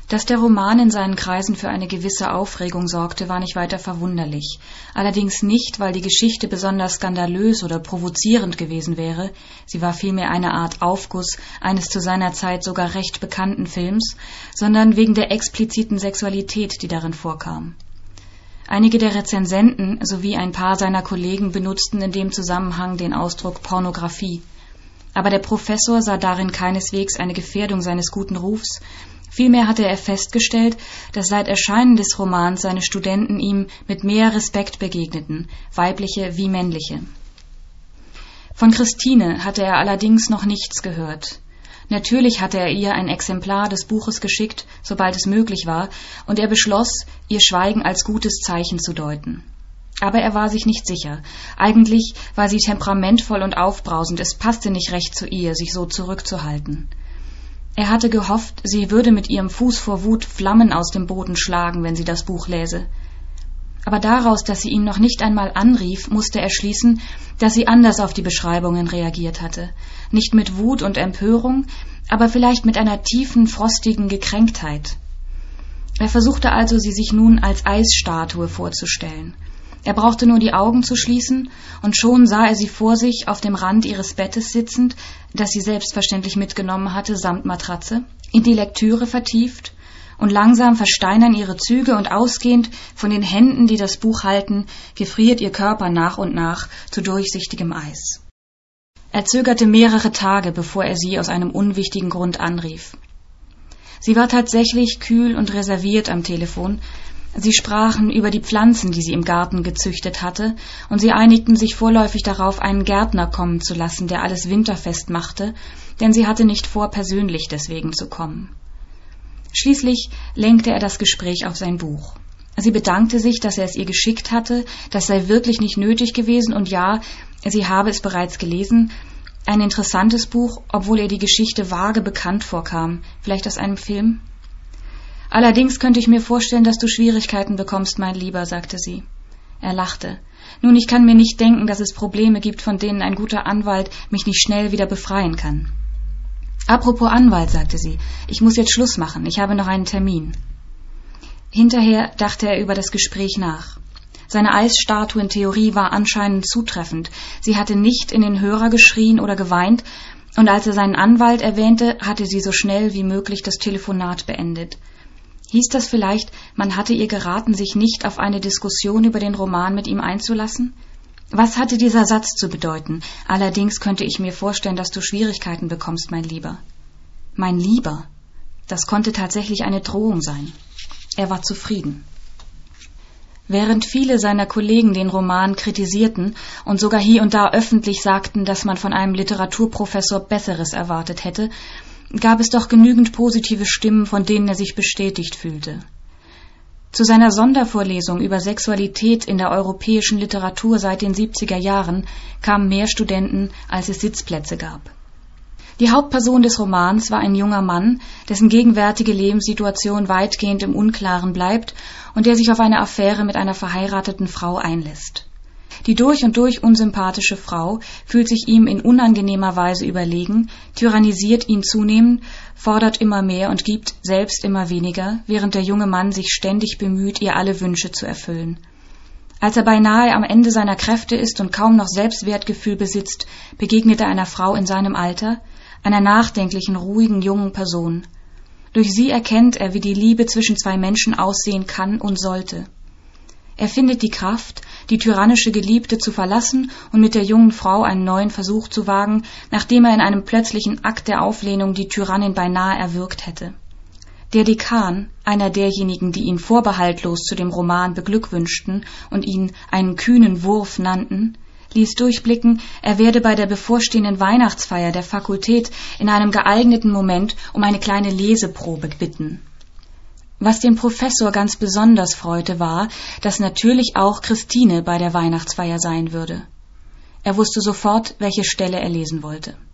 Dass der Roman in seinen Kreisen für eine gewisse Aufregung sorgte, war nicht weiter verwunderlich. Allerdings nicht, weil die Geschichte besonders skandalös oder provozierend gewesen wäre, sie war vielmehr eine Art Aufguss eines zu seiner Zeit sogar recht bekannten Films, sondern wegen der expliziten Sexualität, die darin vorkam. Einige der Rezensenten sowie ein paar seiner Kollegen benutzten in dem Zusammenhang den Ausdruck Pornografie. Aber der Professor sah darin keineswegs eine Gefährdung seines guten Rufs. Vielmehr hatte er festgestellt, dass seit Erscheinen des Romans seine Studenten ihm mit mehr Respekt begegneten, weibliche wie männliche. Von Christine hatte er allerdings noch nichts gehört. Natürlich hatte er ihr ein Exemplar des Buches geschickt, sobald es möglich war, und er beschloss, ihr Schweigen als gutes Zeichen zu deuten. Aber er war sich nicht sicher. Eigentlich war sie temperamentvoll und aufbrausend, es passte nicht recht zu ihr, sich so zurückzuhalten. Er hatte gehofft, sie würde mit ihrem Fuß vor Wut Flammen aus dem Boden schlagen, wenn sie das Buch läse. Aber daraus, dass sie ihn noch nicht einmal anrief, musste er schließen, dass sie anders auf die Beschreibungen reagiert hatte. Nicht mit Wut und Empörung, aber vielleicht mit einer tiefen, frostigen Gekränktheit. Er versuchte also, sie sich nun als Eisstatue vorzustellen. Er brauchte nur die Augen zu schließen, und schon sah er sie vor sich auf dem Rand ihres Bettes sitzend, das sie selbstverständlich mitgenommen hatte, samt Matratze, in die Lektüre vertieft, und langsam versteinern ihre Züge und ausgehend von den Händen, die das Buch halten, gefriert ihr Körper nach und nach zu durchsichtigem Eis. Er zögerte mehrere Tage, bevor er sie aus einem unwichtigen Grund anrief. Sie war tatsächlich kühl und reserviert am Telefon. Sie sprachen über die Pflanzen, die sie im Garten gezüchtet hatte, und sie einigten sich vorläufig darauf, einen Gärtner kommen zu lassen, der alles winterfest machte, denn sie hatte nicht vor, persönlich deswegen zu kommen. Schließlich lenkte er das Gespräch auf sein Buch. Sie bedankte sich, dass er es ihr geschickt hatte, das sei wirklich nicht nötig gewesen, und ja, sie habe es bereits gelesen, ein interessantes Buch, obwohl ihr die Geschichte vage bekannt vorkam, vielleicht aus einem Film. »Allerdings könnte ich mir vorstellen, dass du Schwierigkeiten bekommst, mein Lieber«, sagte sie. Er lachte. »Nun, ich kann mir nicht denken, dass es Probleme gibt, von denen ein guter Anwalt mich nicht schnell wieder befreien kann.« »Apropos Anwalt«, sagte sie, »ich muss jetzt Schluss machen, ich habe noch einen Termin.« Hinterher dachte er über das Gespräch nach. Seine Eisstatuentheorie war anscheinend zutreffend. Sie hatte nicht in den Hörer geschrien oder geweint, und als er seinen Anwalt erwähnte, hatte sie so schnell wie möglich das Telefonat beendet. Hieß das vielleicht, man hatte ihr geraten, sich nicht auf eine Diskussion über den Roman mit ihm einzulassen? Was hatte dieser Satz zu bedeuten? Allerdings könnte ich mir vorstellen, dass du Schwierigkeiten bekommst, mein Lieber. Mein Lieber? Das konnte tatsächlich eine Drohung sein. Er war zufrieden. Während viele seiner Kollegen den Roman kritisierten und sogar hier und da öffentlich sagten, dass man von einem Literaturprofessor Besseres erwartet hätte, gab es doch genügend positive Stimmen, von denen er sich bestätigt fühlte. Zu seiner Sondervorlesung über Sexualität in der europäischen Literatur seit den 70er Jahren kamen mehr Studenten, als es Sitzplätze gab. Die Hauptperson des Romans war ein junger Mann, dessen gegenwärtige Lebenssituation weitgehend im Unklaren bleibt und der sich auf eine Affäre mit einer verheirateten Frau einlässt. Die durch und durch unsympathische Frau fühlt sich ihm in unangenehmer Weise überlegen, tyrannisiert ihn zunehmend, fordert immer mehr und gibt selbst immer weniger, während der junge Mann sich ständig bemüht, ihr alle Wünsche zu erfüllen. Als er beinahe am Ende seiner Kräfte ist und kaum noch Selbstwertgefühl besitzt, begegnet er einer Frau in seinem Alter, einer nachdenklichen, ruhigen, jungen Person. Durch sie erkennt er, wie die Liebe zwischen zwei Menschen aussehen kann und sollte. Er findet die Kraft, die tyrannische Geliebte zu verlassen und mit der jungen Frau einen neuen Versuch zu wagen, nachdem er in einem plötzlichen Akt der Auflehnung die Tyrannin beinahe erwürgt hätte. Der Dekan, einer derjenigen, die ihn vorbehaltlos zu dem Roman beglückwünschten und ihn einen kühnen Wurf nannten, ließ durchblicken, er werde bei der bevorstehenden Weihnachtsfeier der Fakultät in einem geeigneten Moment um eine kleine Leseprobe bitten. Was den Professor ganz besonders freute, war, dass natürlich auch Christine bei der Weihnachtsfeier sein würde. Er wusste sofort, welche Stelle er lesen wollte.